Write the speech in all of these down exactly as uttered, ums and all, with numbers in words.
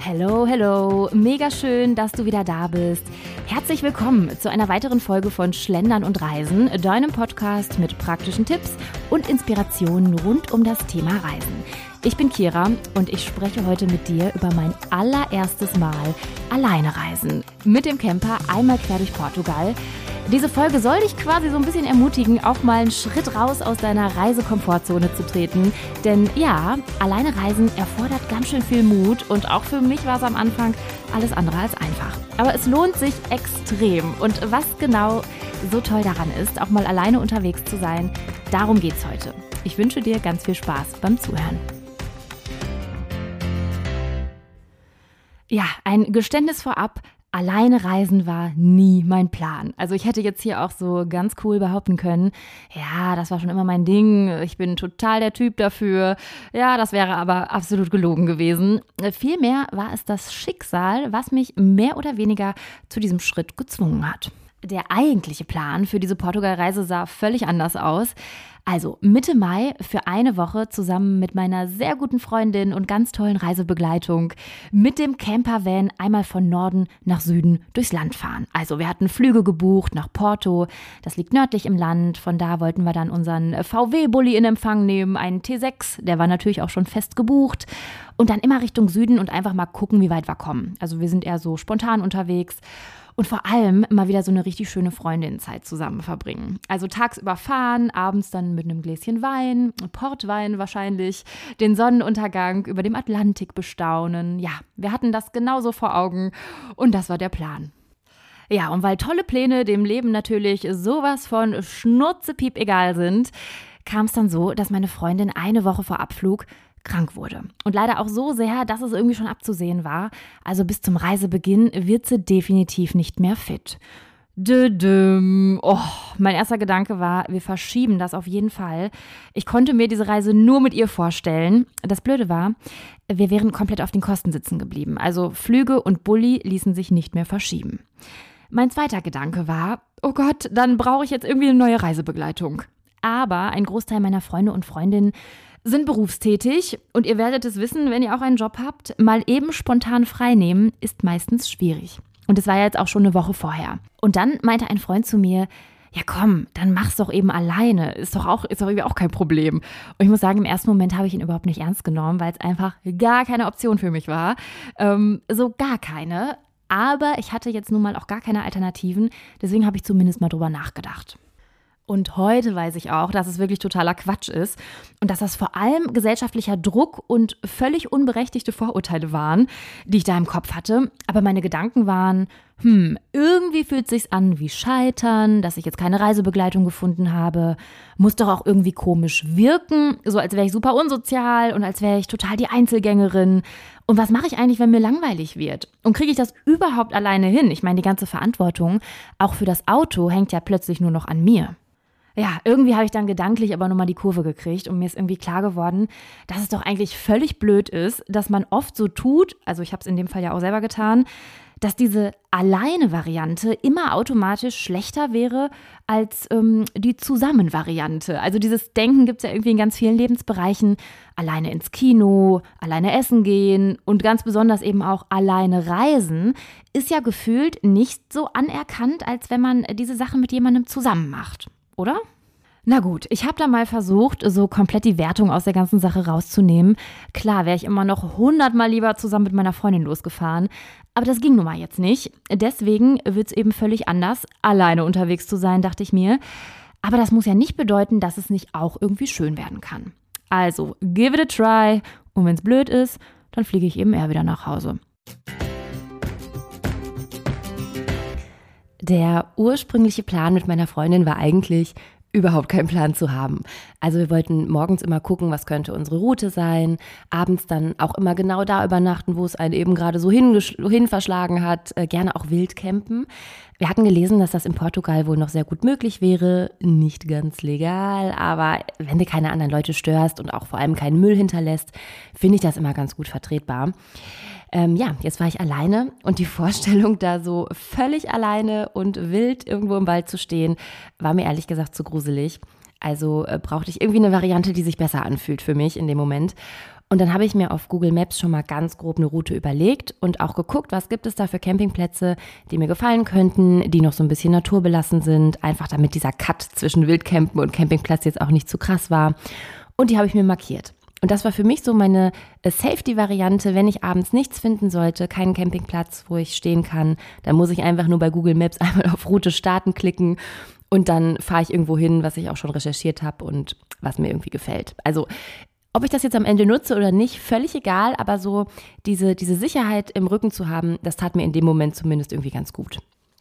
Hello, hello, mega schön, dass du wieder da bist. Herzlich willkommen zu einer weiteren Folge von Schlendern und Reisen, deinem Podcast mit praktischen Tipps und Inspirationen rund um das Thema Reisen. Ich bin Kira und ich spreche heute mit dir über mein allererstes Mal alleine reisen. Mit dem Camper einmal quer durch Portugal. Diese Folge soll dich quasi so ein bisschen ermutigen, auch mal einen Schritt raus aus deiner Reisekomfortzone zu treten. Denn ja, alleine reisen erfordert ganz schön viel Mut und auch für mich war es am Anfang alles andere als einfach. Aber es lohnt sich extrem. Und was genau so toll daran ist, auch mal alleine unterwegs zu sein, darum geht's heute. Ich wünsche dir ganz viel Spaß beim Zuhören. Ja, ein Geständnis vorab. Alleine reisen war nie mein Plan. Also ich hätte jetzt hier auch so ganz cool behaupten können, ja, das war schon immer mein Ding, ich bin total der Typ dafür. Ja, das wäre aber absolut gelogen gewesen. Vielmehr war es das Schicksal, was mich mehr oder weniger zu diesem Schritt gezwungen hat. Der eigentliche Plan für diese Portugal-Reise sah völlig anders aus. Also Mitte Mai für eine Woche zusammen mit meiner sehr guten Freundin und ganz tollen Reisebegleitung mit dem Campervan einmal von Norden nach Süden durchs Land fahren. Also wir hatten Flüge gebucht nach Porto, das liegt nördlich im Land. Von da wollten wir dann unseren V W-Bulli in Empfang nehmen, einen T sechs, der war natürlich auch schon fest gebucht. Und dann immer Richtung Süden und einfach mal gucken, wie weit wir kommen. Also wir sind eher so spontan unterwegs. Und vor allem mal wieder so eine richtig schöne Freundinnenzeit zusammen verbringen. Also tagsüber fahren, abends dann mit einem Gläschen Wein, Portwein wahrscheinlich, den Sonnenuntergang über dem Atlantik bestaunen. Ja, wir hatten das genauso vor Augen und das war der Plan. Ja, und weil tolle Pläne dem Leben natürlich sowas von schnurzepiep egal sind, kam es dann so, dass meine Freundin eine Woche vor Abflug krank wurde. Und leider auch so sehr, dass es irgendwie schon abzusehen war. Also bis zum Reisebeginn wird sie definitiv nicht mehr fit. Dödüm. Oh, mein erster Gedanke war, wir verschieben das auf jeden Fall. Ich konnte mir diese Reise nur mit ihr vorstellen. Das Blöde war, wir wären komplett auf den Kosten sitzen geblieben. Also Flüge und Bulli ließen sich nicht mehr verschieben. Mein zweiter Gedanke war, oh Gott, dann brauche ich jetzt irgendwie eine neue Reisebegleitung. Aber ein Großteil meiner Freunde und Freundinnen sind berufstätig und ihr werdet es wissen, wenn ihr auch einen Job habt, mal eben spontan frei nehmen ist meistens schwierig. Und es war ja jetzt auch schon eine Woche vorher. Und dann meinte ein Freund zu mir, ja komm, dann mach's doch eben alleine, ist doch auch, ist doch irgendwie auch kein Problem. Und ich muss sagen, im ersten Moment habe ich ihn überhaupt nicht ernst genommen, weil es einfach gar keine Option für mich war. Ähm, so gar keine. Aber ich hatte jetzt nun mal auch gar keine Alternativen, deswegen habe ich zumindest mal drüber nachgedacht. Und heute weiß ich auch, dass es wirklich totaler Quatsch ist und dass das vor allem gesellschaftlicher Druck und völlig unberechtigte Vorurteile waren, die ich da im Kopf hatte. Aber meine Gedanken waren, hm, irgendwie fühlt es sich an wie Scheitern, dass ich jetzt keine Reisebegleitung gefunden habe. Muss doch auch irgendwie komisch wirken, so als wäre ich super unsozial und als wäre ich total die Einzelgängerin. Und was mache ich eigentlich, wenn mir langweilig wird? Und kriege ich das überhaupt alleine hin? Ich meine, die ganze Verantwortung, auch für das Auto, hängt ja plötzlich nur noch an mir. Ja, irgendwie habe ich dann gedanklich aber nochmal die Kurve gekriegt und mir ist irgendwie klar geworden, dass es doch eigentlich völlig blöd ist, dass man oft so tut, also ich habe es in dem Fall ja auch selber getan, dass diese Alleine-Variante immer automatisch schlechter wäre als ähm, die Zusammen-Variante. Also dieses Denken gibt es ja irgendwie in ganz vielen Lebensbereichen. Alleine ins Kino, alleine essen gehen und ganz besonders eben auch alleine reisen ist ja gefühlt nicht so anerkannt, als wenn man diese Sache mit jemandem zusammen macht. Oder? Na gut, ich habe da mal versucht, so komplett die Wertung aus der ganzen Sache rauszunehmen. Klar, wäre ich immer noch hundertmal lieber zusammen mit meiner Freundin losgefahren. Aber das ging nun mal jetzt nicht. Deswegen wird es eben völlig anders, alleine unterwegs zu sein, dachte ich mir. Aber das muss ja nicht bedeuten, dass es nicht auch irgendwie schön werden kann. Also, give it a try. Und wenn es blöd ist, dann fliege ich eben eher wieder nach Hause. Der ursprüngliche Plan mit meiner Freundin war eigentlich, überhaupt keinen Plan zu haben. Also wir wollten morgens immer gucken, was könnte unsere Route sein, abends dann auch immer genau da übernachten, wo es einen eben gerade so hingesch- hin verschlagen hat, äh, gerne auch wild campen. Wir hatten gelesen, dass das in Portugal wohl noch sehr gut möglich wäre, nicht ganz legal, aber wenn du keine anderen Leute störst und auch vor allem keinen Müll hinterlässt, finde ich das immer ganz gut vertretbar. Ähm, ja, jetzt war ich alleine und die Vorstellung, da so völlig alleine und wild irgendwo im Wald zu stehen, war mir ehrlich gesagt zu gruselig. Also äh, brauchte ich irgendwie eine Variante, die sich besser anfühlt für mich in dem Moment. Und dann habe ich mir auf Google Maps schon mal ganz grob eine Route überlegt und auch geguckt, was gibt es da für Campingplätze, die mir gefallen könnten, die noch so ein bisschen naturbelassen sind, einfach damit dieser Cut zwischen Wildcampen und Campingplatz jetzt auch nicht zu krass war. Und die habe ich mir markiert. Und das war für mich so meine Safety-Variante, wenn ich abends nichts finden sollte, keinen Campingplatz, wo ich stehen kann, dann muss ich einfach nur bei Google Maps einmal auf Route starten klicken und dann fahre ich irgendwo hin, was ich auch schon recherchiert habe und was mir irgendwie gefällt. Also ob ich das jetzt am Ende nutze oder nicht, völlig egal, aber so diese, diese Sicherheit im Rücken zu haben, das tat mir in dem Moment zumindest irgendwie ganz gut.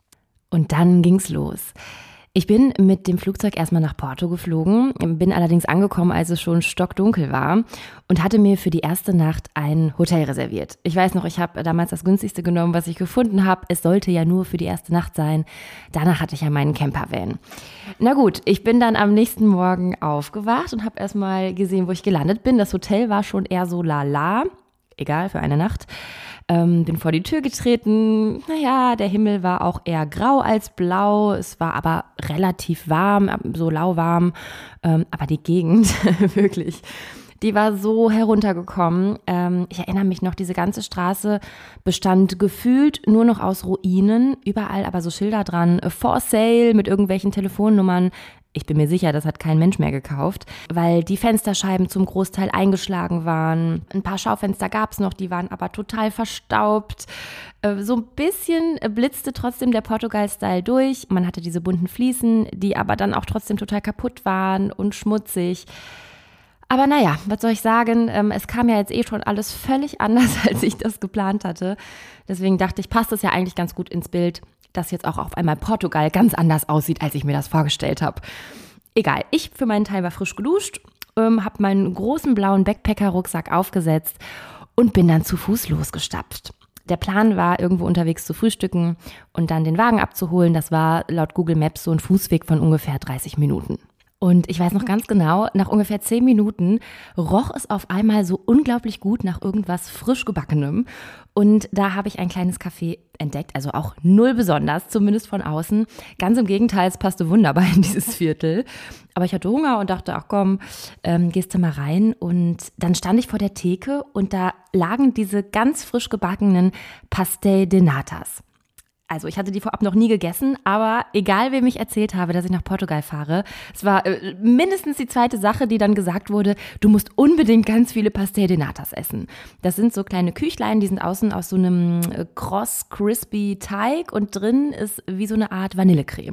Und dann ging's los. Ich bin mit dem Flugzeug erstmal nach Porto geflogen, bin allerdings angekommen, als es schon stockdunkel war und hatte mir für die erste Nacht ein Hotel reserviert. Ich weiß noch, ich habe damals das günstigste genommen, was ich gefunden habe. Es sollte ja nur für die erste Nacht sein. Danach hatte ich ja meinen Campervan. Na gut, ich bin dann am nächsten Morgen aufgewacht und habe erstmal gesehen, wo ich gelandet bin. Das Hotel war schon eher so lala, egal, für eine Nacht. Ähm, bin vor die Tür getreten, naja, der Himmel war auch eher grau als blau, es war aber relativ warm, so lauwarm, ähm, aber die Gegend, wirklich, die war so heruntergekommen. Ähm, ich erinnere mich noch, diese ganze Straße bestand gefühlt nur noch aus Ruinen, überall aber so Schilder dran, for sale mit irgendwelchen Telefonnummern. Ich bin mir sicher, das hat kein Mensch mehr gekauft, weil die Fensterscheiben zum Großteil eingeschlagen waren. Ein paar Schaufenster gab es noch, die waren aber total verstaubt. So ein bisschen blitzte trotzdem der Portugal-Style durch. Man hatte diese bunten Fliesen, die aber dann auch trotzdem total kaputt waren und schmutzig. Aber naja, was soll ich sagen, es kam ja jetzt eh schon alles völlig anders, als ich das geplant hatte. Deswegen dachte ich, passt das ja eigentlich ganz gut ins Bild, dass jetzt auch auf einmal Portugal ganz anders aussieht, als ich mir das vorgestellt habe. Egal, ich für meinen Teil war frisch geduscht, ähm, habe meinen großen blauen Backpacker-Rucksack aufgesetzt und bin dann zu Fuß losgestapft. Der Plan war, irgendwo unterwegs zu frühstücken und dann den Wagen abzuholen. Das war laut Google Maps so ein Fußweg von ungefähr dreißig Minuten. Und ich weiß noch ganz genau, nach ungefähr zehn Minuten roch es auf einmal so unglaublich gut nach irgendwas frisch gebackenem. Und da habe ich ein kleines Café entdeckt, also auch null besonders, zumindest von außen. Ganz im Gegenteil, es passte wunderbar in dieses Viertel. Aber ich hatte Hunger und dachte, ach komm, ähm, gehst du mal rein. Und dann stand ich vor der Theke und da lagen diese ganz frisch gebackenen Pastel de Natas. Also ich hatte die vorab noch nie gegessen, aber egal, wem ich erzählt habe, dass ich nach Portugal fahre, es war äh, mindestens die zweite Sache, die dann gesagt wurde, du musst unbedingt ganz viele Pastel de Natas essen. Das sind so kleine Küchlein, die sind außen aus so einem äh, kross, crispy Teig und drin ist wie so eine Art Vanillecreme.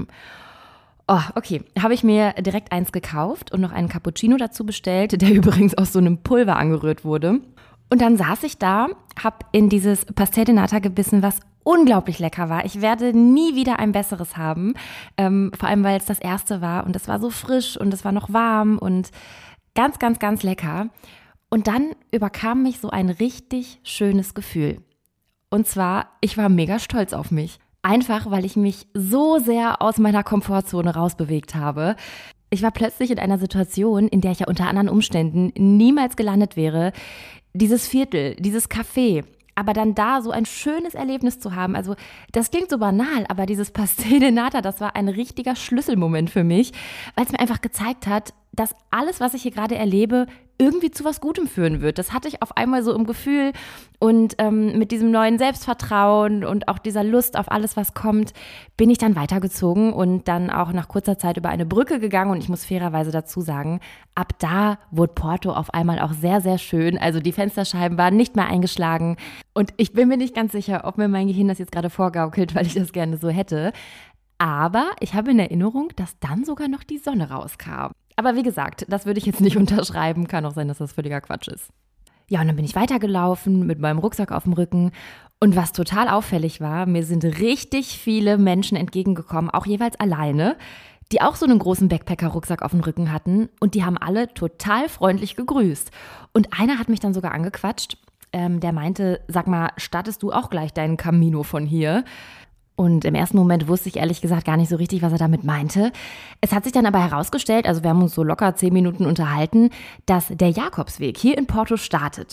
Oh, okay, habe ich mir direkt eins gekauft und noch einen Cappuccino dazu bestellt, der übrigens aus so einem Pulver angerührt wurde. Und dann saß ich da, habe in dieses Pastel de Nata gebissen, was unglaublich lecker war. Ich werde nie wieder ein besseres haben, ähm, vor allem, weil es das erste war und es war so frisch und es war noch warm und ganz, ganz, ganz lecker. Und dann überkam mich so ein richtig schönes Gefühl. Und zwar, ich war mega stolz auf mich. Einfach, weil ich mich so sehr aus meiner Komfortzone rausbewegt habe. Ich war plötzlich in einer Situation, in der ich ja unter anderen Umständen niemals gelandet wäre. Dieses Viertel, dieses Café, aber dann da so ein schönes Erlebnis zu haben, also das klingt so banal, aber dieses Pastel de Nata, das war ein richtiger Schlüsselmoment für mich, weil es mir einfach gezeigt hat, dass alles, was ich hier gerade erlebe, irgendwie zu was Gutem führen wird. Das hatte ich auf einmal so im Gefühl und ähm, mit diesem neuen Selbstvertrauen und auch dieser Lust auf alles, was kommt, bin ich dann weitergezogen und dann auch nach kurzer Zeit über eine Brücke gegangen und ich muss fairerweise dazu sagen, ab da wurde Porto auf einmal auch sehr, sehr schön. Also die Fensterscheiben waren nicht mehr eingeschlagen und ich bin mir nicht ganz sicher, ob mir mein Gehirn das jetzt gerade vorgaukelt, weil ich das gerne so hätte. Aber ich habe in Erinnerung, dass dann sogar noch die Sonne rauskam. Aber wie gesagt, das würde ich jetzt nicht unterschreiben. Kann auch sein, dass das völliger Quatsch ist. Ja, und dann bin ich weitergelaufen mit meinem Rucksack auf dem Rücken. Und was total auffällig war, mir sind richtig viele Menschen entgegengekommen, auch jeweils alleine, die auch so einen großen Backpacker-Rucksack auf dem Rücken hatten. Und die haben alle total freundlich gegrüßt. Und einer hat mich dann sogar angequatscht. Ähm, der meinte, sag mal, startest du auch gleich deinen Camino von hier? Und im ersten Moment wusste ich ehrlich gesagt gar nicht so richtig, was er damit meinte. Es hat sich dann aber herausgestellt, also wir haben uns so locker zehn Minuten unterhalten, dass der Jakobsweg hier in Porto startet.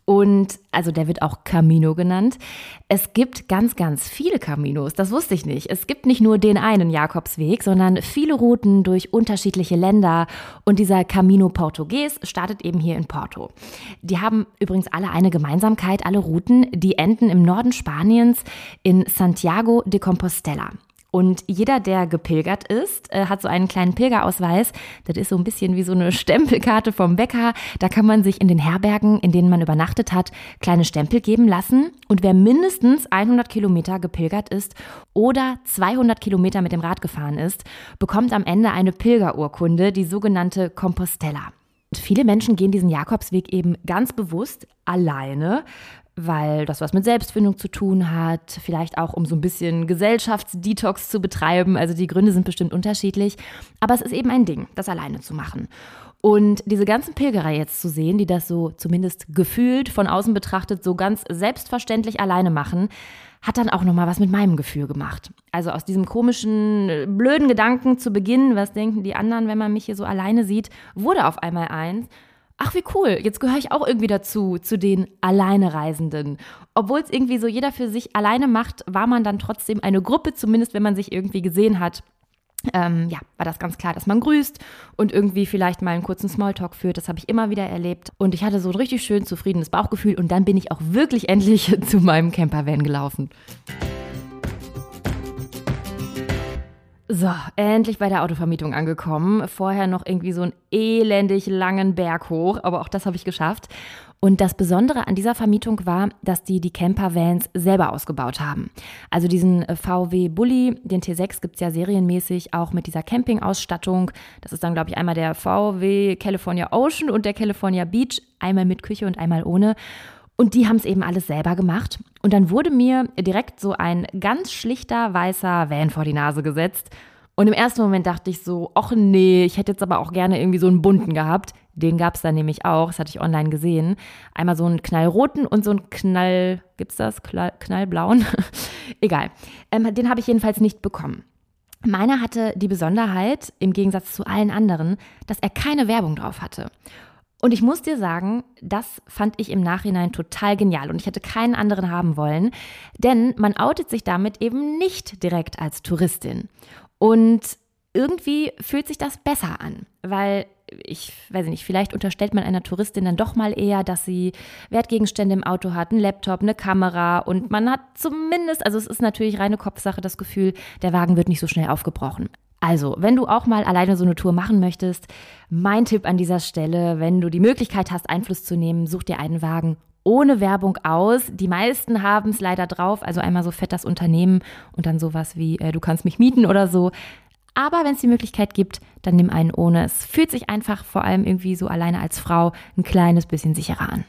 Und also der wird auch Camino genannt. Es gibt ganz, ganz viele Caminos, das wusste ich nicht. Es gibt nicht nur den einen Jakobsweg, sondern viele Routen durch unterschiedliche Länder. Und dieser Camino Portugues startet eben hier in Porto. Die haben übrigens alle eine Gemeinsamkeit, alle Routen, die enden im Norden Spaniens in Santiago de Compostela. Und jeder, der gepilgert ist, hat so einen kleinen Pilgerausweis. Das ist so ein bisschen wie so eine Stempelkarte vom Bäcker. Da kann man sich in den Herbergen, in denen man übernachtet hat, kleine Stempel geben lassen. Und wer mindestens hundert Kilometer gepilgert ist oder zweihundert Kilometer mit dem Rad gefahren ist, bekommt am Ende eine Pilgerurkunde, die sogenannte Compostela. Und viele Menschen gehen diesen Jakobsweg eben ganz bewusst alleine, weil das was mit Selbstfindung zu tun hat, vielleicht auch um so ein bisschen Gesellschaftsdetox zu betreiben. Also die Gründe sind bestimmt unterschiedlich, aber es ist eben ein Ding, das alleine zu machen. Und diese ganzen Pilgerer jetzt zu sehen, die das so zumindest gefühlt von außen betrachtet so ganz selbstverständlich alleine machen, hat dann auch nochmal was mit meinem Gefühl gemacht. Also aus diesem komischen, blöden Gedanken zu Beginn, was denken die anderen, wenn man mich hier so alleine sieht, wurde auf einmal eins: Ach, wie cool, jetzt gehöre ich auch irgendwie dazu, zu den Alleinereisenden. Obwohl es irgendwie so jeder für sich alleine macht, war man dann trotzdem eine Gruppe, zumindest wenn man sich irgendwie gesehen hat. Ähm, ja, war das ganz klar, dass man grüßt und irgendwie vielleicht mal einen kurzen Smalltalk führt. Das habe ich immer wieder erlebt. Und ich hatte so ein richtig schön zufriedenes Bauchgefühl und dann bin ich auch wirklich endlich zu meinem Campervan gelaufen. So, endlich bei der Autovermietung angekommen. Vorher noch irgendwie so einen elendig langen Berg hoch, aber auch das habe ich geschafft. Und das Besondere an dieser Vermietung war, dass die die Campervans selber ausgebaut haben. Also diesen V W Bulli, den T sechs gibt es ja serienmäßig auch mit dieser Campingausstattung. Das ist dann, glaube ich, einmal der V W California Ocean und der California Beach, einmal mit Küche und einmal ohne. Und die haben es eben alles selber gemacht. Und dann wurde mir direkt so ein ganz schlichter weißer Van vor die Nase gesetzt. Und im ersten Moment dachte ich so, ach nee, ich hätte jetzt aber auch gerne irgendwie so einen bunten gehabt. Den gab es dann nämlich auch, das hatte ich online gesehen. Einmal so einen knallroten und so einen Knall, gibt's das? Knall, knallblauen? Egal. Ähm, den habe ich jedenfalls nicht bekommen. Meiner hatte die Besonderheit, im Gegensatz zu allen anderen, dass er keine Werbung drauf hatte. Und ich muss dir sagen, das fand ich im Nachhinein total genial und ich hätte keinen anderen haben wollen, denn man outet sich damit eben nicht direkt als Touristin. Und irgendwie fühlt sich das besser an, weil ich weiß nicht, vielleicht unterstellt man einer Touristin dann doch mal eher, dass sie Wertgegenstände im Auto hat, einen Laptop, eine Kamera und man hat zumindest, also es ist natürlich reine Kopfsache, das Gefühl, der Wagen wird nicht so schnell aufgebrochen. Also, wenn du auch mal alleine so eine Tour machen möchtest, mein Tipp an dieser Stelle, wenn du die Möglichkeit hast, Einfluss zu nehmen, such dir einen Wagen ohne Werbung aus. Die meisten haben es leider drauf, also einmal so fett das Unternehmen und dann sowas wie, äh, du kannst mich mieten oder so. Aber wenn es die Möglichkeit gibt, dann nimm einen ohne. Es fühlt sich einfach vor allem irgendwie so alleine als Frau ein kleines bisschen sicherer an.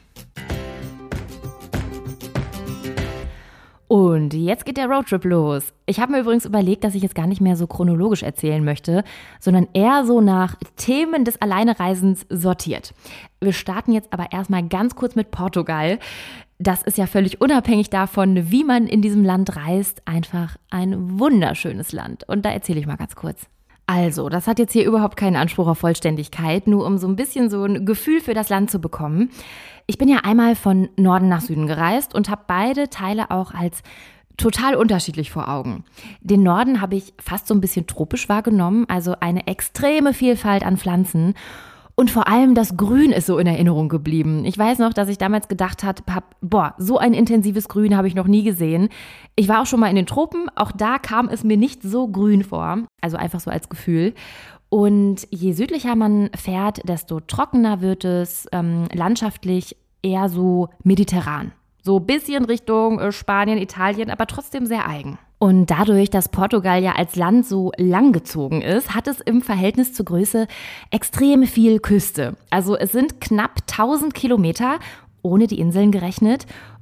Und jetzt geht der Roadtrip los. Ich habe mir übrigens überlegt, dass ich jetzt gar nicht mehr so chronologisch erzählen möchte, sondern eher so nach Themen des Alleinereisens sortiert. Wir starten jetzt aber erstmal ganz kurz mit Portugal. Das ist ja völlig unabhängig davon, wie man in diesem Land reist, einfach ein wunderschönes Land. Und da erzähle ich mal ganz kurz. Also, das hat jetzt hier überhaupt keinen Anspruch auf Vollständigkeit, nur um so ein bisschen so ein Gefühl für das Land zu bekommen. Ich bin ja einmal von Norden nach Süden gereist und habe beide Teile auch als total unterschiedlich vor Augen. Den Norden habe ich fast so ein bisschen tropisch wahrgenommen, also eine extreme Vielfalt an Pflanzen. Und vor allem das Grün ist so in Erinnerung geblieben. Ich weiß noch, dass ich damals gedacht habe, boah, so ein intensives Grün habe ich noch nie gesehen. Ich war auch schon mal in den Tropen, auch da kam es mir nicht so grün vor, also einfach so als Gefühl. Und je südlicher man fährt, desto trockener wird es, ähm, landschaftlich eher so mediterran. So ein bisschen Richtung äh, Spanien, Italien, aber trotzdem sehr eigen. Und dadurch, dass Portugal ja als Land so langgezogen ist, hat es im Verhältnis zur Größe extrem viel Küste. Also es sind knapp tausend Kilometer, ohne die Inseln gerechnet.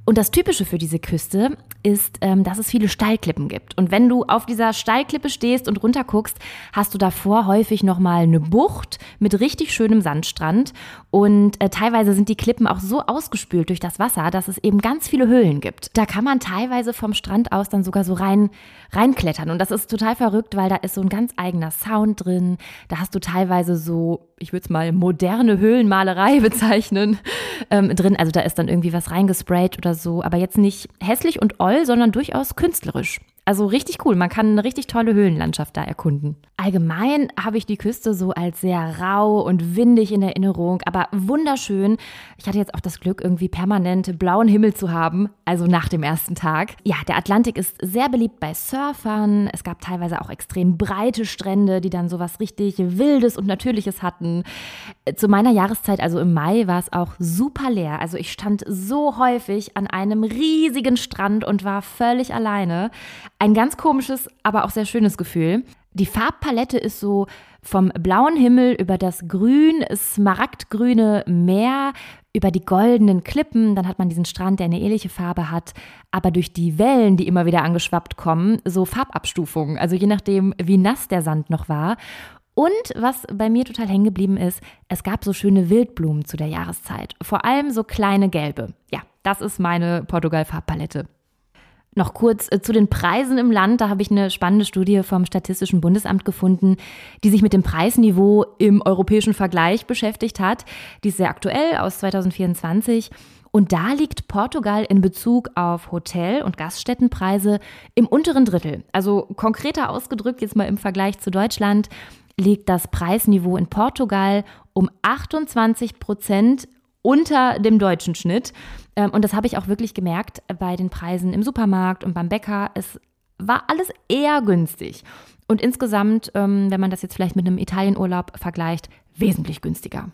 Und das Typische für diese Küste ist, ähm, dass es viele Steilklippen gibt. Und wenn du auf dieser Steilklippe stehst und runterguckst, hast du davor häufig nochmal eine Bucht mit richtig schönem Sandstrand. Und äh, teilweise sind die Klippen auch so ausgespült durch das Wasser, dass es eben ganz viele Höhlen gibt. Da kann man teilweise vom Strand aus dann sogar so rein reinklettern. Und das ist total verrückt, weil da ist so ein ganz eigener Sound drin. Da hast du teilweise so, ich würde es mal moderne Höhlenmalerei bezeichnen, ähm, drin. Also da ist dann irgendwie was reingesprayt oder so. Aber jetzt nicht hässlich und oll, sondern durchaus künstlerisch. Also richtig cool, man kann eine richtig tolle Höhlenlandschaft da erkunden. Allgemein habe ich die Küste so als sehr rau und windig in Erinnerung, aber wunderschön. Ich hatte jetzt auch das Glück, irgendwie permanent blauen Himmel zu haben, also nach dem ersten Tag. Ja, der Atlantik ist sehr beliebt bei Surfern. Es gab teilweise auch extrem breite Strände, die dann sowas richtig Wildes und Natürliches hatten. Zu meiner Jahreszeit, also im Mai, war es auch super leer. Also ich stand so häufig an einem riesigen Strand und war völlig alleine. Ein ganz komisches, aber auch sehr schönes Gefühl. Die Farbpalette ist so vom blauen Himmel über das grün, smaragdgrüne Meer, über die goldenen Klippen. Dann hat man diesen Strand, der eine ähnliche Farbe hat, aber durch die Wellen, die immer wieder angeschwappt kommen, so Farbabstufungen. Also je nachdem, wie nass der Sand noch war. Und was bei mir total hängen geblieben ist, es gab so schöne Wildblumen zu der Jahreszeit. Vor allem so kleine gelbe. Ja, das ist meine Portugal-Farbpalette. Noch kurz äh, zu den Preisen im Land. Da habe ich eine spannende Studie vom Statistischen Bundesamt gefunden, die sich mit dem Preisniveau im europäischen Vergleich beschäftigt hat. Die ist sehr aktuell aus zwanzig vierundzwanzig. Und da liegt Portugal in Bezug auf Hotel- und Gaststättenpreise im unteren Drittel. Also konkreter ausgedrückt, jetzt mal im Vergleich zu Deutschland, liegt das Preisniveau in Portugal um achtundzwanzig Prozent unter dem deutschen Schnitt. Und das habe ich auch wirklich gemerkt bei den Preisen im Supermarkt und beim Bäcker. Es war alles eher günstig. Und insgesamt, wenn man das jetzt vielleicht mit einem Italienurlaub vergleicht, wesentlich günstiger.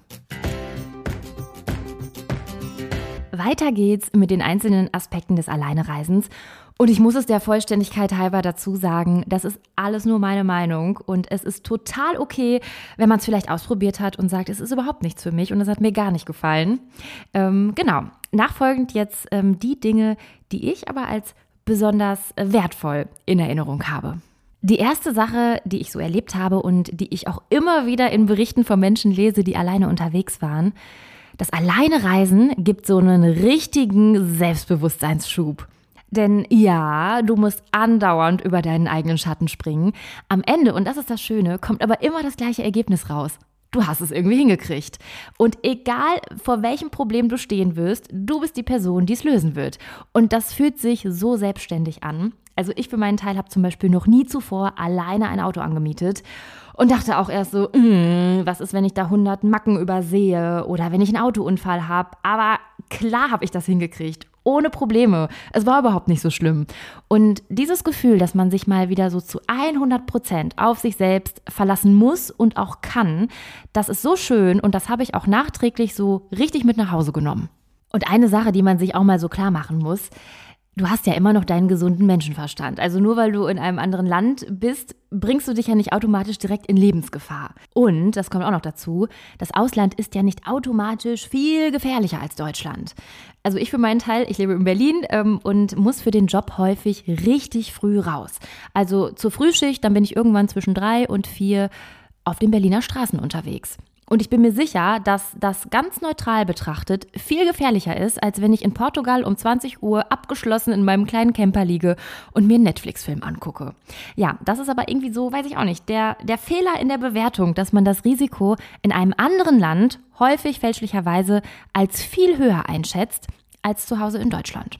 Weiter geht's mit den einzelnen Aspekten des Alleinereisens. Und ich muss es der Vollständigkeit halber dazu sagen, das ist alles nur meine Meinung und es ist total okay, wenn man es vielleicht ausprobiert hat und sagt, es ist überhaupt nichts für mich und es hat mir gar nicht gefallen. Ähm, genau, nachfolgend jetzt ähm, die Dinge, die ich aber als besonders wertvoll in Erinnerung habe. Die erste Sache, die ich so erlebt habe und die ich auch immer wieder in Berichten von Menschen lese, die alleine unterwegs waren: Das Alleinereisen gibt so einen richtigen Selbstbewusstseinsschub. Denn ja, du musst andauernd über deinen eigenen Schatten springen. Am Ende, und das ist das Schöne, kommt aber immer das gleiche Ergebnis raus. Du hast es irgendwie hingekriegt. Und egal, vor welchem Problem du stehen wirst, du bist die Person, die es lösen wird. Und das fühlt sich so selbstständig an. Also ich für meinen Teil habe zum Beispiel noch nie zuvor alleine ein Auto angemietet und dachte auch erst so, was ist, wenn ich da hundert Macken übersehe oder wenn ich einen Autounfall habe. Aber klar habe ich das hingekriegt. Ohne Probleme. Es war überhaupt nicht so schlimm. Und dieses Gefühl, dass man sich mal wieder so zu hundert Prozent auf sich selbst verlassen muss und auch kann, das ist so schön und das habe ich auch nachträglich so richtig mit nach Hause genommen. Und eine Sache, die man sich auch mal so klar machen muss: Du hast ja immer noch deinen gesunden Menschenverstand. Also nur weil du in einem anderen Land bist, bringst du dich ja nicht automatisch direkt in Lebensgefahr. Und, das kommt auch noch dazu, das Ausland ist ja nicht automatisch viel gefährlicher als Deutschland. Also ich für meinen Teil, ich lebe in Berlin ähm, und muss für den Job häufig richtig früh raus. Also zur Frühschicht, dann bin ich irgendwann zwischen drei und vier auf den Berliner Straßen unterwegs. Und ich bin mir sicher, dass das ganz neutral betrachtet viel gefährlicher ist, als wenn ich in Portugal um zwanzig Uhr abgeschlossen in meinem kleinen Camper liege und mir einen Netflix-Film angucke. Ja, das ist aber irgendwie so, weiß ich auch nicht, der, der Fehler in der Bewertung, dass man das Risiko in einem anderen Land häufig fälschlicherweise als viel höher einschätzt als zu Hause in Deutschland.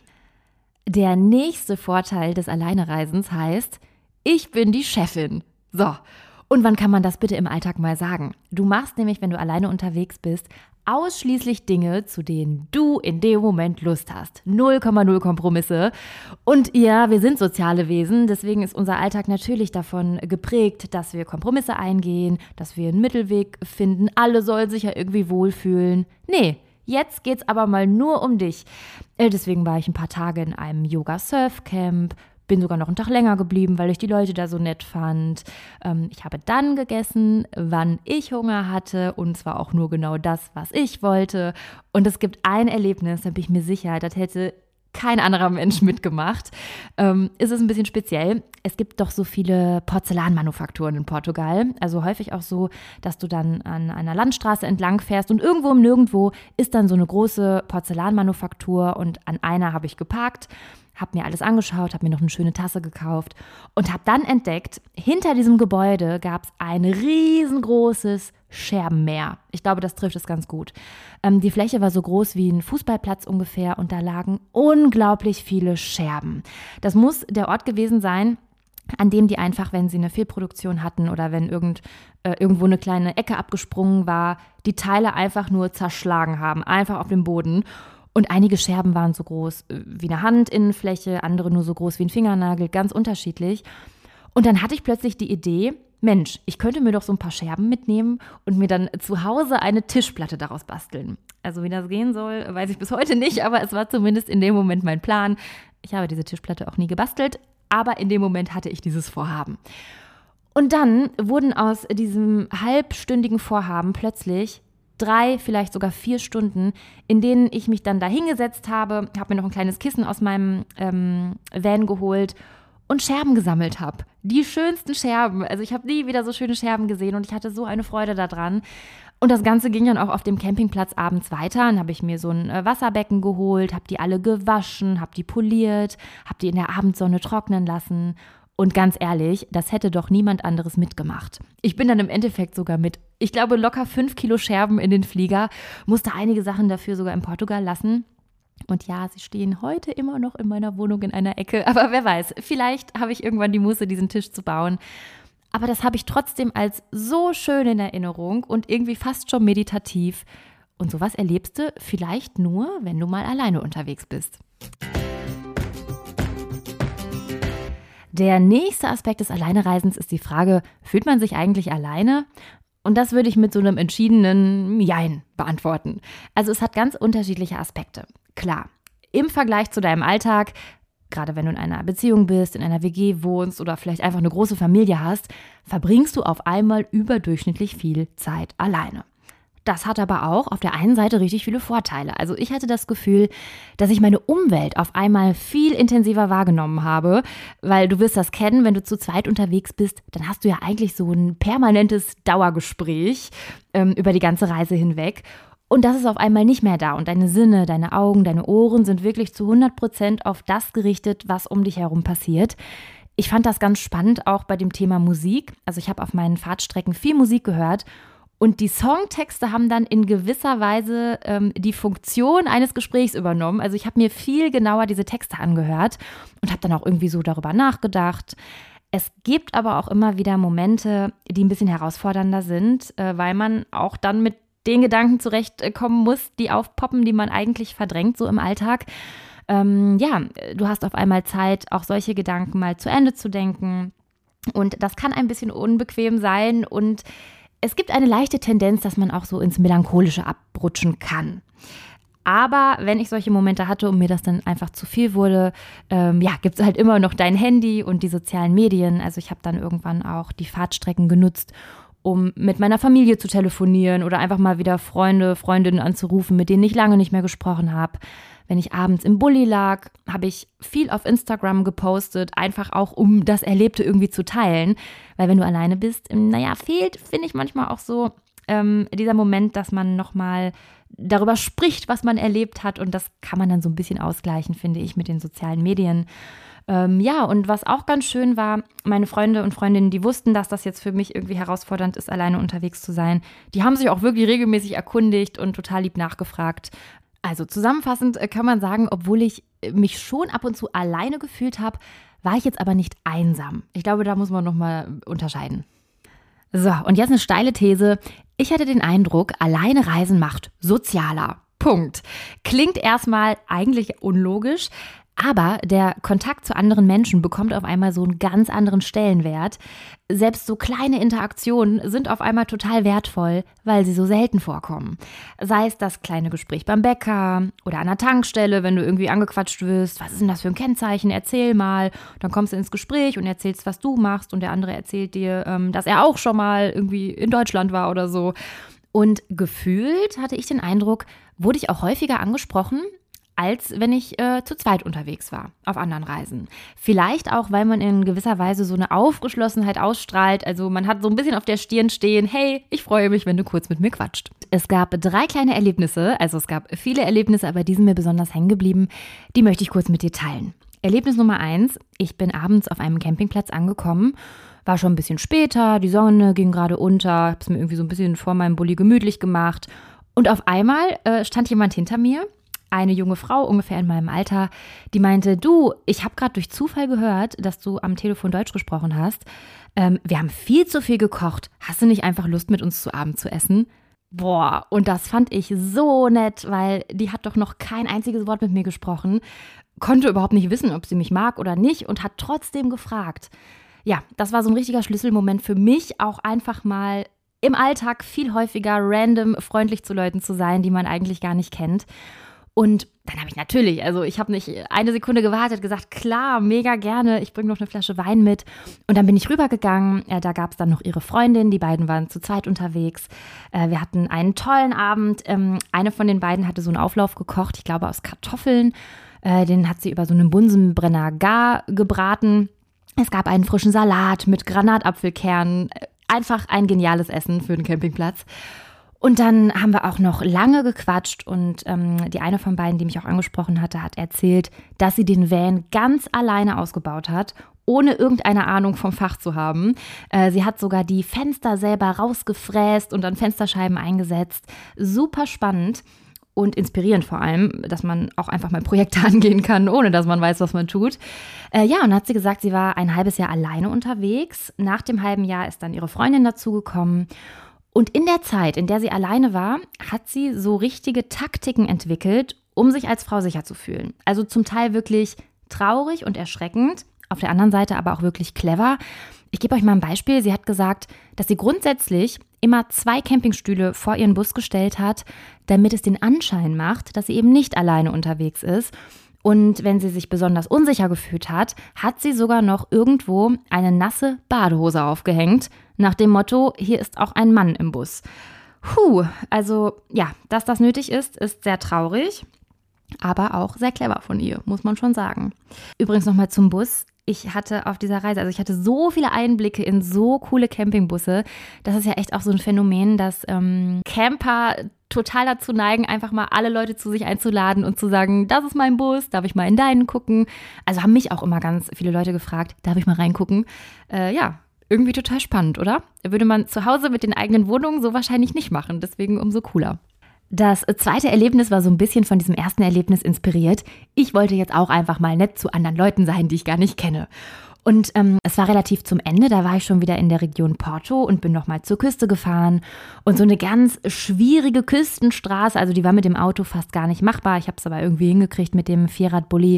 Der nächste Vorteil des Alleinereisens heißt, ich bin die Chefin. So. Und wann kann man das bitte im Alltag mal sagen? Du machst nämlich, wenn du alleine unterwegs bist, ausschließlich Dinge, zu denen du in dem Moment Lust hast. null Komma null Kompromisse. Und ja, wir sind soziale Wesen, deswegen ist unser Alltag natürlich davon geprägt, dass wir Kompromisse eingehen, dass wir einen Mittelweg finden. Alle sollen sich ja irgendwie wohlfühlen. Nee, jetzt geht's aber mal nur um dich. Deswegen war ich ein paar Tage in einem Yoga-Surf-Camp. Bin sogar noch einen Tag länger geblieben, weil ich die Leute da so nett fand. Ähm, ich habe dann gegessen, wann ich Hunger hatte, und zwar auch nur genau das, was ich wollte. Und es gibt ein Erlebnis, da bin ich mir sicher, das hätte kein anderer Mensch mitgemacht. Ähm, ist es ein bisschen speziell. Es gibt doch so viele Porzellanmanufakturen in Portugal. Also häufig auch so, dass du dann an einer Landstraße entlang fährst und irgendwo im Nirgendwo ist dann so eine große Porzellanmanufaktur und an einer habe ich geparkt, habe mir alles angeschaut, habe mir noch eine schöne Tasse gekauft und habe dann entdeckt, hinter diesem Gebäude gab es ein riesengroßes Scherbenmeer. Ich glaube, das trifft es ganz gut. Ähm, die Fläche war so groß wie ein Fußballplatz ungefähr und da lagen unglaublich viele Scherben. Das muss der Ort gewesen sein, an dem die einfach, wenn sie eine Fehlproduktion hatten oder wenn irgend, äh, irgendwo eine kleine Ecke abgesprungen war, die Teile einfach nur zerschlagen haben, einfach auf dem Boden. Und einige Scherben waren so groß wie eine Handinnenfläche, andere nur so groß wie ein Fingernagel, ganz unterschiedlich. Und dann hatte ich plötzlich die Idee, Mensch, ich könnte mir doch so ein paar Scherben mitnehmen und mir dann zu Hause eine Tischplatte daraus basteln. Also wie das gehen soll, weiß ich bis heute nicht, aber es war zumindest in dem Moment mein Plan. Ich habe diese Tischplatte auch nie gebastelt, aber in dem Moment hatte ich dieses Vorhaben. Und dann wurden aus diesem halbstündigen Vorhaben plötzlich drei, vielleicht sogar vier Stunden, in denen ich mich dann da hingesetzt habe, habe mir noch ein kleines Kissen aus meinem ähm, Van geholt und Scherben gesammelt habe. Die schönsten Scherben. Also ich habe nie wieder so schöne Scherben gesehen und ich hatte so eine Freude daran. Und das Ganze ging dann auch auf dem Campingplatz abends weiter. Dann habe ich mir so ein Wasserbecken geholt, habe die alle gewaschen, habe die poliert, habe die in der Abendsonne trocknen lassen. Und ganz ehrlich, das hätte doch niemand anderes mitgemacht. Ich bin dann im Endeffekt sogar mit, ich glaube, locker fünf Kilo Scherben in den Flieger, musste einige Sachen dafür sogar in Portugal lassen. Und ja, sie stehen heute immer noch in meiner Wohnung in einer Ecke. Aber wer weiß, vielleicht habe ich irgendwann die Muße, diesen Tisch zu bauen. Aber das habe ich trotzdem als so schön in Erinnerung und irgendwie fast schon meditativ. Und sowas erlebst du vielleicht nur, wenn du mal alleine unterwegs bist. Der nächste Aspekt des Alleinereisens ist die Frage, fühlt man sich eigentlich alleine? Und das würde ich mit so einem entschiedenen Jein beantworten. Also es hat ganz unterschiedliche Aspekte. Klar, im Vergleich zu deinem Alltag, gerade wenn du in einer Beziehung bist, in einer W G wohnst oder vielleicht einfach eine große Familie hast, verbringst du auf einmal überdurchschnittlich viel Zeit alleine. Das hat aber auch auf der einen Seite richtig viele Vorteile. Also ich hatte das Gefühl, dass ich meine Umwelt auf einmal viel intensiver wahrgenommen habe, weil du wirst das kennen, wenn du zu zweit unterwegs bist, dann hast du ja eigentlich so ein permanentes Dauergespräch ähm, über die ganze Reise hinweg. Und das ist auf einmal nicht mehr da und deine Sinne, deine Augen, deine Ohren sind wirklich zu hundert Prozent auf das gerichtet, was um dich herum passiert. Ich fand das ganz spannend, auch bei dem Thema Musik. Also ich habe auf meinen Fahrtstrecken viel Musik gehört. Und die Songtexte haben dann in gewisser Weise ähm, die Funktion eines Gesprächs übernommen. Also ich habe mir viel genauer diese Texte angehört und habe dann auch irgendwie so darüber nachgedacht. Es gibt aber auch immer wieder Momente, die ein bisschen herausfordernder sind, äh, weil man auch dann mit den Gedanken zurechtkommen muss, die aufpoppen, die man eigentlich verdrängt, so im Alltag. Ähm, ja, du hast auf einmal Zeit, auch solche Gedanken mal zu Ende zu denken. Und das kann ein bisschen unbequem sein und es gibt eine leichte Tendenz, dass man auch so ins Melancholische abrutschen kann. Aber wenn ich solche Momente hatte und mir das dann einfach zu viel wurde, ähm, ja, gibt es halt immer noch dein Handy und die sozialen Medien. Also ich habe dann irgendwann auch die Fahrtstrecken genutzt, um mit meiner Familie zu telefonieren oder einfach mal wieder Freunde, Freundinnen anzurufen, mit denen ich lange nicht mehr gesprochen habe. Wenn ich abends im Bulli lag, habe ich viel auf Instagram gepostet, einfach auch, um das Erlebte irgendwie zu teilen. Weil wenn du alleine bist, naja, fehlt, finde ich manchmal auch so ähm, dieser Moment, dass man nochmal darüber spricht, was man erlebt hat. Und das kann man dann so ein bisschen ausgleichen, finde ich, mit den sozialen Medien. Ähm, ja, und was auch ganz schön war, meine Freunde und Freundinnen, die wussten, dass das jetzt für mich irgendwie herausfordernd ist, alleine unterwegs zu sein. Die haben sich auch wirklich regelmäßig erkundigt und total lieb nachgefragt. Also zusammenfassend kann man sagen, obwohl ich mich schon ab und zu alleine gefühlt habe, war ich jetzt aber nicht einsam. Ich glaube, da muss man nochmal unterscheiden. So, und jetzt eine steile These. Ich hatte den Eindruck, alleine reisen macht sozialer. Punkt. Klingt erstmal eigentlich unlogisch, aber der Kontakt zu anderen Menschen bekommt auf einmal so einen ganz anderen Stellenwert. Selbst so kleine Interaktionen sind auf einmal total wertvoll, weil sie so selten vorkommen. Sei es das kleine Gespräch beim Bäcker oder an der Tankstelle, wenn du irgendwie angequatscht wirst. Was ist denn das für ein Kennzeichen? Erzähl mal. Dann kommst du ins Gespräch und erzählst, was du machst und der andere erzählt dir, dass er auch schon mal irgendwie in Deutschland war oder so. Und gefühlt hatte ich den Eindruck, wurde ich auch häufiger angesprochen, als wenn ich äh, zu zweit unterwegs war auf anderen Reisen. Vielleicht auch, weil man in gewisser Weise so eine Aufgeschlossenheit ausstrahlt. Also man hat so ein bisschen auf der Stirn stehen, hey, ich freue mich, wenn du kurz mit mir quatscht. Es gab drei kleine Erlebnisse, also es gab viele Erlebnisse, aber die sind mir besonders hängen geblieben. Die möchte ich kurz mit dir teilen. Erlebnis Nummer eins, ich bin abends auf einem Campingplatz angekommen, war schon ein bisschen später, die Sonne ging gerade unter, habe es mir irgendwie so ein bisschen vor meinem Bulli gemütlich gemacht und auf einmal äh, stand jemand hinter mir, eine junge Frau, ungefähr in meinem Alter, die meinte, du, ich habe gerade durch Zufall gehört, dass du am Telefon Deutsch gesprochen hast. Ähm, wir haben viel zu viel gekocht. Hast du nicht einfach Lust, mit uns zu Abend zu essen? Boah, und das fand ich so nett, weil die hat doch noch kein einziges Wort mit mir gesprochen, konnte überhaupt nicht wissen, ob sie mich mag oder nicht und hat trotzdem gefragt. Ja, das war so ein richtiger Schlüsselmoment für mich, auch einfach mal im Alltag viel häufiger random freundlich zu Leuten zu sein, die man eigentlich gar nicht kennt. Und dann habe ich natürlich, also ich habe nicht eine Sekunde gewartet, gesagt, klar, mega gerne, ich bringe noch eine Flasche Wein mit. Und dann bin ich rübergegangen, äh, da gab es dann noch ihre Freundin, die beiden waren zu zweit unterwegs. Äh, wir hatten einen tollen Abend, ähm, eine von den beiden hatte so einen Auflauf gekocht, ich glaube aus Kartoffeln. Äh, den hat sie über so einen Bunsenbrenner gar gebraten. Es gab einen frischen Salat mit Granatapfelkernen, einfach ein geniales Essen für den Campingplatz. Und dann haben wir auch noch lange gequatscht und ähm, die eine von beiden, die mich auch angesprochen hatte, hat erzählt, dass sie den Van ganz alleine ausgebaut hat, ohne irgendeine Ahnung vom Fach zu haben. Äh, sie hat sogar die Fenster selber rausgefräst und dann Fensterscheiben eingesetzt. Super spannend und inspirierend vor allem, dass man auch einfach mal Projekte angehen kann, ohne dass man weiß, was man tut. Äh, ja, und dann hat sie gesagt, sie war ein halbes Jahr alleine unterwegs. Nach dem halben Jahr ist dann ihre Freundin dazugekommen. Und in der Zeit, in der sie alleine war, hat sie so richtige Taktiken entwickelt, um sich als Frau sicher zu fühlen. Also zum Teil wirklich traurig und erschreckend, auf der anderen Seite aber auch wirklich clever. Ich gebe euch mal ein Beispiel. Sie hat gesagt, dass sie grundsätzlich immer zwei Campingstühle vor ihren Bus gestellt hat, damit es den Anschein macht, dass sie eben nicht alleine unterwegs ist. Und wenn sie sich besonders unsicher gefühlt hat, hat sie sogar noch irgendwo eine nasse Badehose aufgehängt, nach dem Motto, hier ist auch ein Mann im Bus. Puh, also ja, dass das nötig ist, ist sehr traurig, aber auch sehr clever von ihr, muss man schon sagen. Übrigens nochmal zum Bus. Ich hatte auf dieser Reise, also ich hatte so viele Einblicke in so coole Campingbusse. Das ist ja echt auch so ein Phänomen, dass ähm, Camper total dazu neigen, einfach mal alle Leute zu sich einzuladen und zu sagen, das ist mein Bus, darf ich mal in deinen gucken? Also haben mich auch immer ganz viele Leute gefragt, darf ich mal reingucken? Äh, ja, irgendwie total spannend, oder? Würde man zu Hause mit den eigenen Wohnungen so wahrscheinlich nicht machen, deswegen umso cooler. Das zweite Erlebnis war so ein bisschen von diesem ersten Erlebnis inspiriert. Ich wollte jetzt auch einfach mal nett zu anderen Leuten sein, die ich gar nicht kenne. Und ähm, es war relativ zum Ende, da war ich schon wieder in der Region Porto und bin nochmal zur Küste gefahren. Und so eine ganz schwierige Küstenstraße, also die war mit dem Auto fast gar nicht machbar. Ich habe es aber irgendwie hingekriegt mit dem Vierrad-Bulli.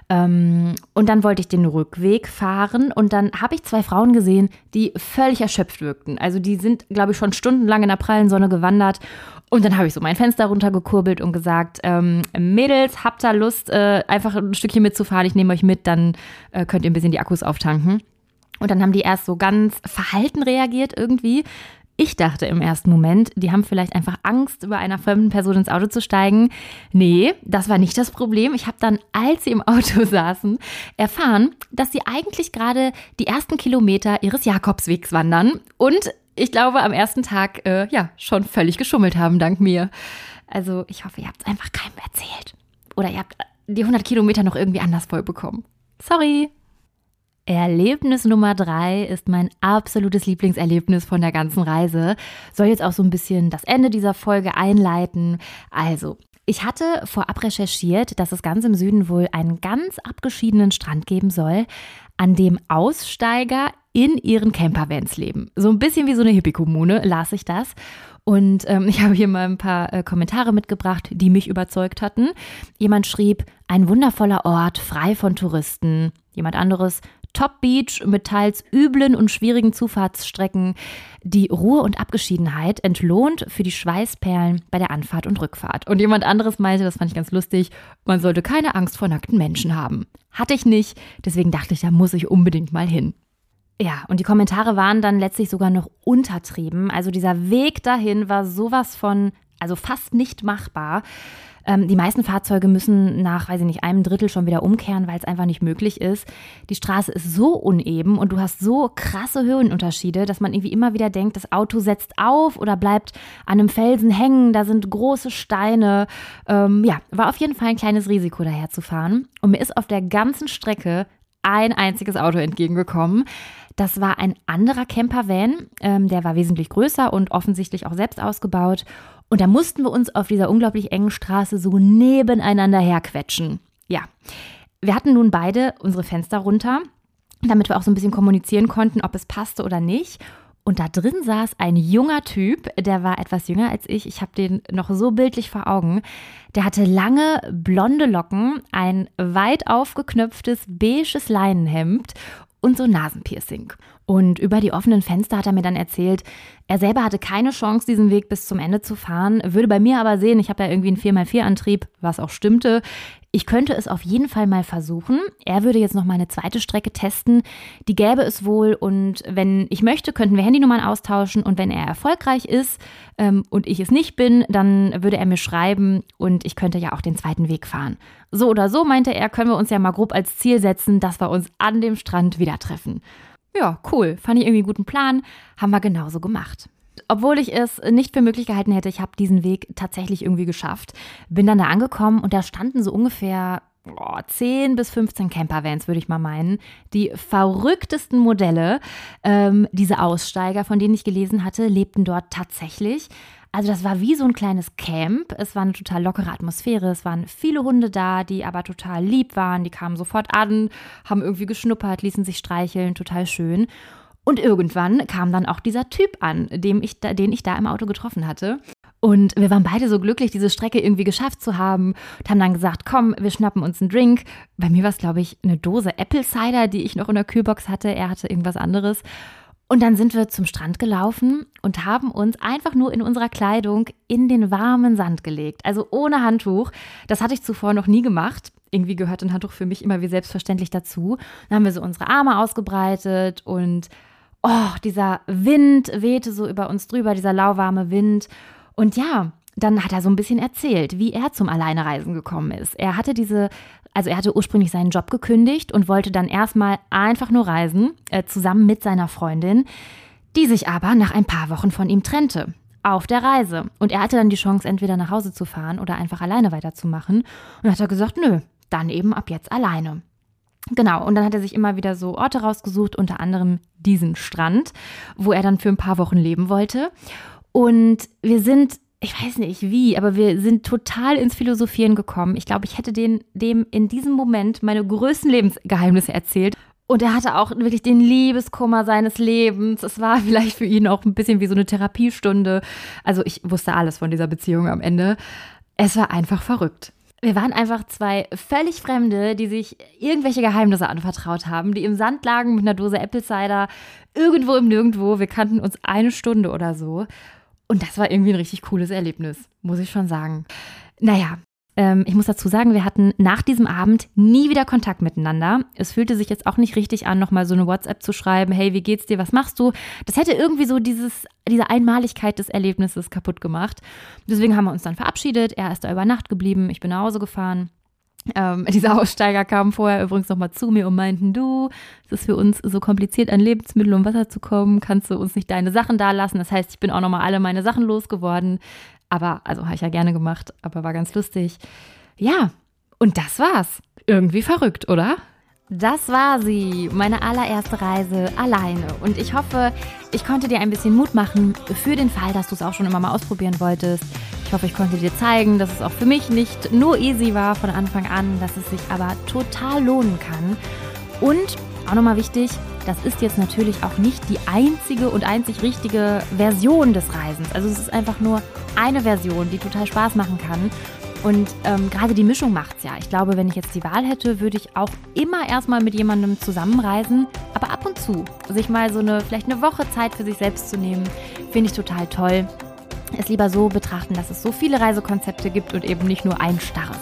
Ähm, und dann wollte ich den Rückweg fahren und dann habe ich zwei Frauen gesehen, die völlig erschöpft wirkten. Also die sind, glaube ich, schon stundenlang in der prallen Sonne gewandert. Und dann habe ich so mein Fenster runtergekurbelt und gesagt, ähm, Mädels, habt ihr Lust, äh, einfach ein Stückchen mitzufahren? Ich nehme euch mit, dann äh, könnt ihr ein bisschen die Akkus auftanken. Und dann haben die erst so ganz verhalten reagiert irgendwie. Ich dachte im ersten Moment, die haben vielleicht einfach Angst, bei einer fremden Person ins Auto zu steigen. Nee, das war nicht das Problem. Ich habe dann, als sie im Auto saßen, erfahren, dass sie eigentlich gerade die ersten Kilometer ihres Jakobswegs wandern und ich glaube, am ersten Tag äh, ja schon völlig geschummelt haben, dank mir. Also ich hoffe, ihr habt es einfach keinem erzählt. Oder ihr habt die hundert Kilometer noch irgendwie anders voll bekommen. Sorry. Erlebnis Nummer drei ist mein absolutes Lieblingserlebnis von der ganzen Reise. Soll jetzt auch so ein bisschen das Ende dieser Folge einleiten. Also, ich hatte vorab recherchiert, dass es ganz im Süden wohl einen ganz abgeschiedenen Strand geben soll, an dem Aussteiger in ihren Campervans leben. So ein bisschen wie so eine Hippie-Kommune, las ich das. Und ähm, ich habe hier mal ein paar äh, Kommentare mitgebracht, die mich überzeugt hatten. Jemand schrieb, ein wundervoller Ort, frei von Touristen. Jemand anderes, Top Beach mit teils üblen und schwierigen Zufahrtsstrecken. Die Ruhe und Abgeschiedenheit entlohnt für die Schweißperlen bei der Anfahrt und Rückfahrt. Und jemand anderes meinte, das fand ich ganz lustig, man sollte keine Angst vor nackten Menschen haben. Hatte ich nicht, deswegen dachte ich, da muss ich unbedingt mal hin. Ja, und die Kommentare waren dann letztlich sogar noch untertrieben. Also dieser Weg dahin war sowas von, also fast nicht machbar. Ähm, die meisten Fahrzeuge müssen nach, weiß ich nicht, einem Drittel schon wieder umkehren, weil es einfach nicht möglich ist. Die Straße ist so uneben und du hast so krasse Höhenunterschiede, dass man irgendwie immer wieder denkt, das Auto setzt auf oder bleibt an einem Felsen hängen, da sind große Steine. Ähm, ja, war auf jeden Fall ein kleines Risiko, daher zu fahren. Und mir ist auf der ganzen Strecke ein einziges Auto entgegengekommen. Das war ein anderer Campervan, ähm, der war wesentlich größer und offensichtlich auch selbst ausgebaut. Und da mussten wir uns auf dieser unglaublich engen Straße so nebeneinander herquetschen. Ja, wir hatten nun beide unsere Fenster runter, damit wir auch so ein bisschen kommunizieren konnten, ob es passte oder nicht. Und da drin saß ein junger Typ, der war etwas jünger als ich. Ich habe den noch so bildlich vor Augen. Der hatte lange blonde Locken, ein weit aufgeknöpftes beiges Leinenhemd und so Nasenpiercing. Und über die offenen Fenster hat er mir dann erzählt, er selber hatte keine Chance, diesen Weg bis zum Ende zu fahren, würde bei mir aber sehen, ich habe ja irgendwie einen vier mal vier Antrieb, was auch stimmte. Ich könnte es auf jeden Fall mal versuchen. Er würde jetzt noch mal eine zweite Strecke testen. Die gäbe es wohl und wenn ich möchte, könnten wir Handynummern austauschen und wenn er erfolgreich ist ähm, und ich es nicht bin, dann würde er mir schreiben und ich könnte ja auch den zweiten Weg fahren. So oder so, meinte er, können wir uns ja mal grob als Ziel setzen, dass wir uns an dem Strand wieder treffen. Ja, cool. Fand ich irgendwie einen guten Plan. Haben wir genauso gemacht. Obwohl ich es nicht für möglich gehalten hätte, ich habe diesen Weg tatsächlich irgendwie geschafft. Bin dann da angekommen und da standen so ungefähr oh, zehn bis fünfzehn Campervans, würde ich mal meinen. Die verrücktesten Modelle. Ähm, diese Aussteiger, von denen ich gelesen hatte, lebten dort tatsächlich. Also das war wie so ein kleines Camp. Es war eine total lockere Atmosphäre. Es waren viele Hunde da, die aber total lieb waren. Die kamen sofort an, haben irgendwie geschnuppert, ließen sich streicheln, total schön. Und irgendwann kam dann auch dieser Typ an, dem ich da, den ich da im Auto getroffen hatte. Und wir waren beide so glücklich, diese Strecke irgendwie geschafft zu haben und haben dann gesagt, komm, wir schnappen uns einen Drink. Bei mir war es, glaube ich, eine Dose Apple Cider, die ich noch in der Kühlbox hatte. Er hatte irgendwas anderes. Und dann sind wir zum Strand gelaufen und haben uns einfach nur in unserer Kleidung in den warmen Sand gelegt. Also ohne Handtuch. Das hatte ich zuvor noch nie gemacht. Irgendwie gehört ein Handtuch für mich immer wie selbstverständlich dazu. Dann haben wir so unsere Arme ausgebreitet und oh, dieser Wind wehte so über uns drüber, dieser lauwarme Wind. Und ja, dann hat er so ein bisschen erzählt, wie er zum Alleinereisen gekommen ist. Er hatte diese, also er hatte ursprünglich seinen Job gekündigt und wollte dann erstmal einfach nur reisen, äh, zusammen mit seiner Freundin, die sich aber nach ein paar Wochen von ihm trennte, auf der Reise. Und er hatte dann die Chance, entweder nach Hause zu fahren oder einfach alleine weiterzumachen. Und dann hat er gesagt, nö, dann eben ab jetzt alleine. Genau, und dann hat er sich immer wieder so Orte rausgesucht, unter anderem diesen Strand, wo er dann für ein paar Wochen leben wollte. Und wir sind, ich weiß nicht wie, aber wir sind total ins Philosophieren gekommen. Ich glaube, ich hätte den, dem in diesem Moment meine größten Lebensgeheimnisse erzählt. Und er hatte auch wirklich den Liebeskummer seines Lebens. Es war vielleicht für ihn auch ein bisschen wie so eine Therapiestunde. Also ich wusste alles von dieser Beziehung am Ende. Es war einfach verrückt. Wir waren einfach zwei völlig Fremde, die sich irgendwelche Geheimnisse anvertraut haben, die im Sand lagen mit einer Dose Apple Cider, irgendwo im Nirgendwo. Wir kannten uns eine Stunde oder so. Und das war irgendwie ein richtig cooles Erlebnis, muss ich schon sagen. Naja, ähm, ich muss dazu sagen, wir hatten nach diesem Abend nie wieder Kontakt miteinander. Es fühlte sich jetzt auch nicht richtig an, nochmal so eine WhatsApp zu schreiben, hey, wie geht's dir, was machst du? Das hätte irgendwie so dieses, diese Einmaligkeit des Erlebnisses kaputt gemacht. Deswegen haben wir uns dann verabschiedet. Er ist da über Nacht geblieben, ich bin nach Hause gefahren. Ähm, diese Aussteiger kamen vorher übrigens nochmal zu mir und meinten, du, es ist für uns so kompliziert, an Lebensmittel und Wasser zu kommen, kannst du uns nicht deine Sachen da lassen? Das heißt, ich bin auch nochmal alle meine Sachen losgeworden. Aber, also habe ich ja gerne gemacht, aber war ganz lustig. Ja, und das war's. Irgendwie verrückt, oder? Das war sie, meine allererste Reise alleine. Und ich hoffe, ich konnte dir ein bisschen Mut machen für den Fall, dass du es auch schon immer mal ausprobieren wolltest. Ich hoffe, ich konnte dir zeigen, dass es auch für mich nicht nur easy war von Anfang an, dass es sich aber total lohnen kann. Und auch nochmal wichtig, das ist jetzt natürlich auch nicht die einzige und einzig richtige Version des Reisens. Also es ist einfach nur eine Version, die total Spaß machen kann. Und ähm, gerade die Mischung macht's ja. Ich glaube, wenn ich jetzt die Wahl hätte, würde ich auch immer erstmal mit jemandem zusammenreisen. Aber ab und zu sich mal so eine, vielleicht eine Woche Zeit für sich selbst zu nehmen, finde ich total toll. Es lieber so betrachten, dass es so viele Reisekonzepte gibt und eben nicht nur ein starres.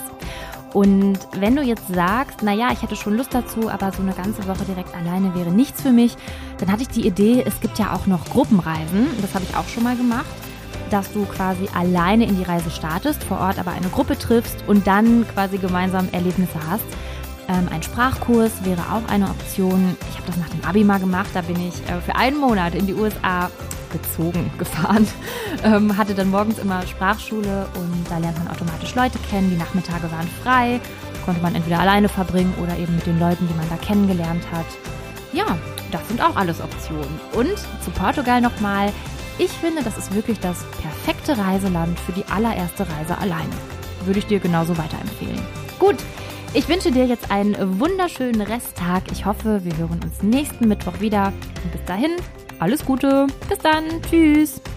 Und wenn du jetzt sagst, naja, ich hätte schon Lust dazu, aber so eine ganze Woche direkt alleine wäre nichts für mich, dann hatte ich die Idee, es gibt ja auch noch Gruppenreisen. Das habe ich auch schon mal gemacht. dass du quasi alleine in die Reise startest, vor Ort aber eine Gruppe triffst und dann quasi gemeinsam Erlebnisse hast. Ähm, ein Sprachkurs wäre auch eine Option. Ich habe das nach dem Abi mal gemacht, da bin ich äh, für einen Monat in die U S A gezogen, gefahren. Ähm, hatte dann morgens immer Sprachschule und da lernt man automatisch Leute kennen. Die Nachmittage waren frei, konnte man entweder alleine verbringen oder eben mit den Leuten, die man da kennengelernt hat. Ja, das sind auch alles Optionen. Und zu Portugal nochmal. Ich finde, das ist wirklich das perfekte Reiseland für die allererste Reise alleine. Würde ich dir genauso weiterempfehlen. Gut, ich wünsche dir jetzt einen wunderschönen Resttag. Ich hoffe, wir hören uns nächsten Mittwoch wieder. Und bis dahin, alles Gute. Bis dann. Tschüss.